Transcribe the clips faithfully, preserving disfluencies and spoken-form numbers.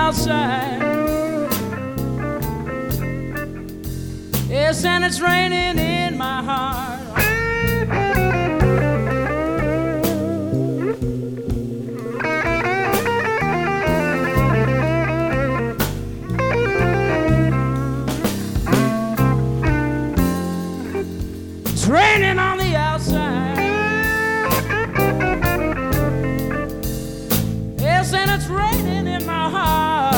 outside. Yes, and it's raining in my heart. It's raining on the outside. Yes, and it's raining in my heart.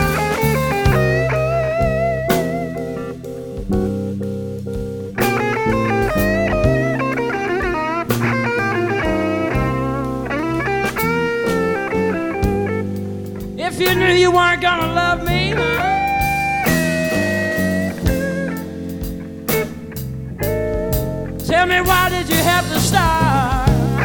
If you knew you weren't gonna love me, tell me, why did you have to start?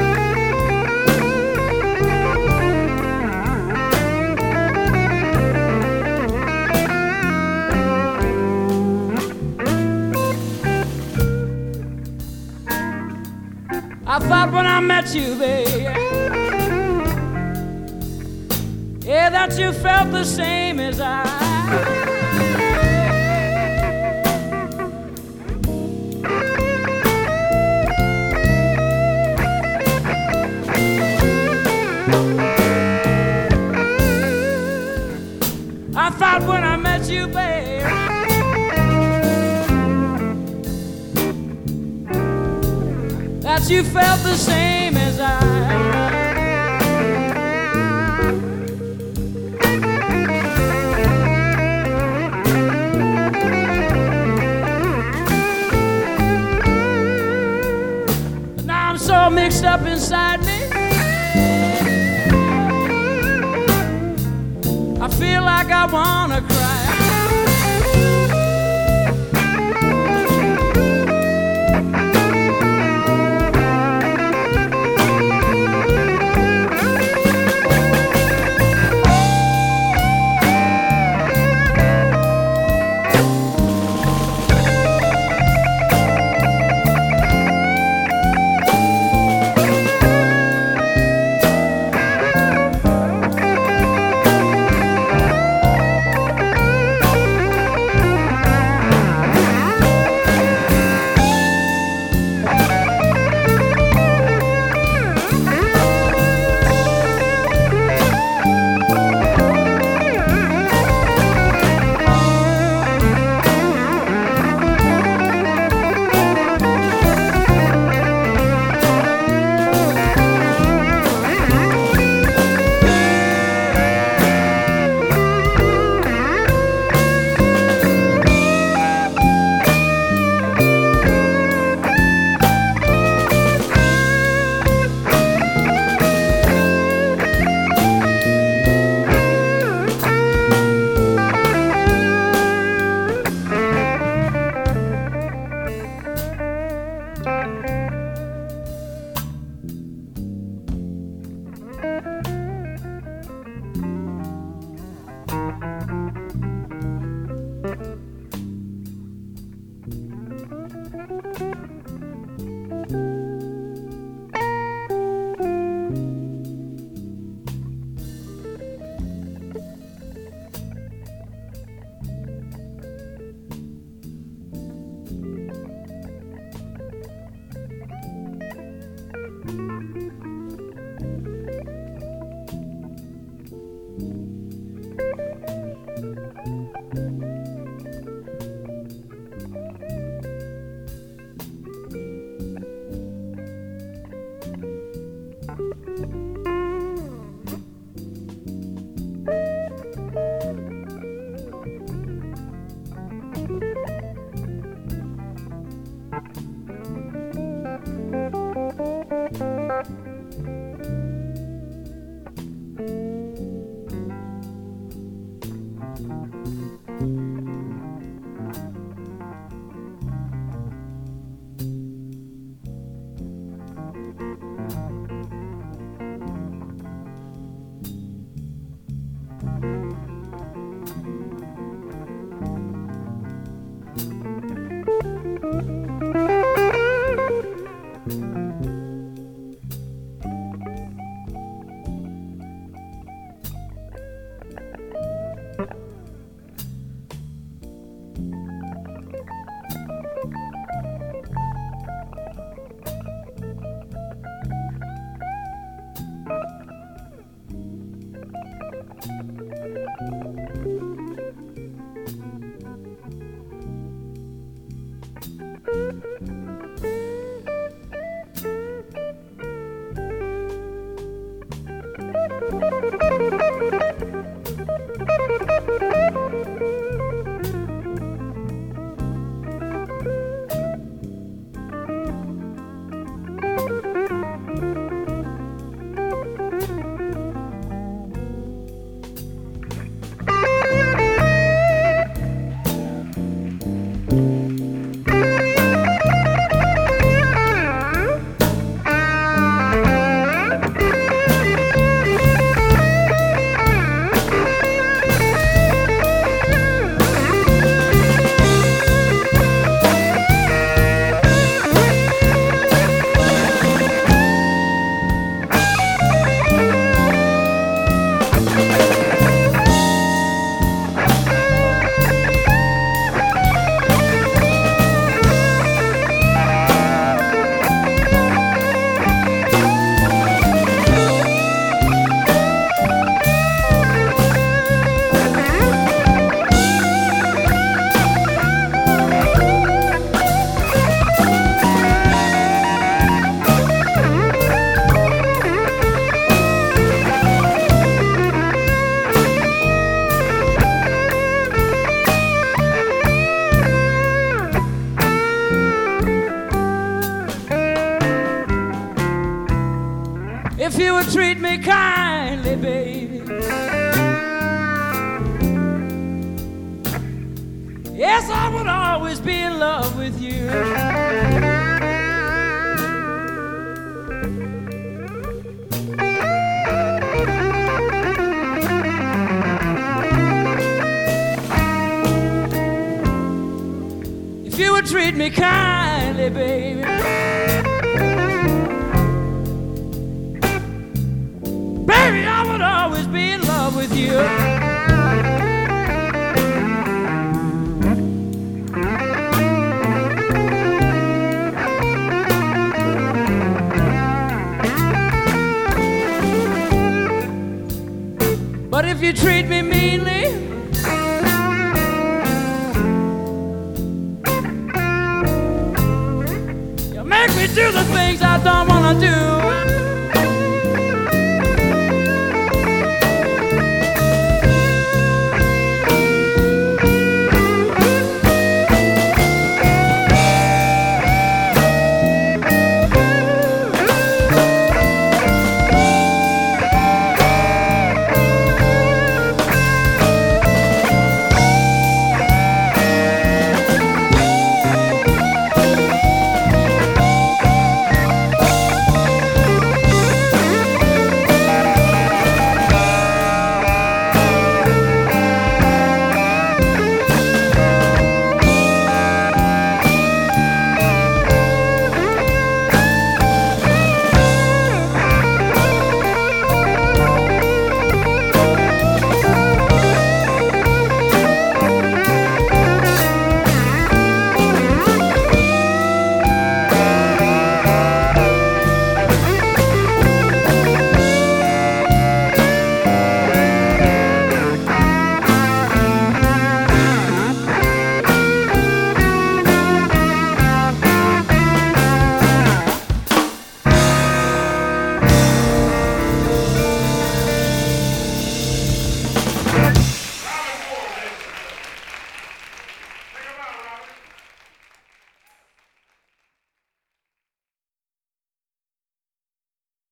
I thought when I met you, baby, yeah, that you felt the same as I. I thought when I met you, babe, that you felt the same as I. Now I'm so mixed up inside me, I feel like I wanna cry. If you would treat me kindly, baby. Yes, I would always be in love with you. If you would treat me kindly, baby. Baby, I would always be in love with you. But if you treat me meanly, you make me do the things I don't want to do.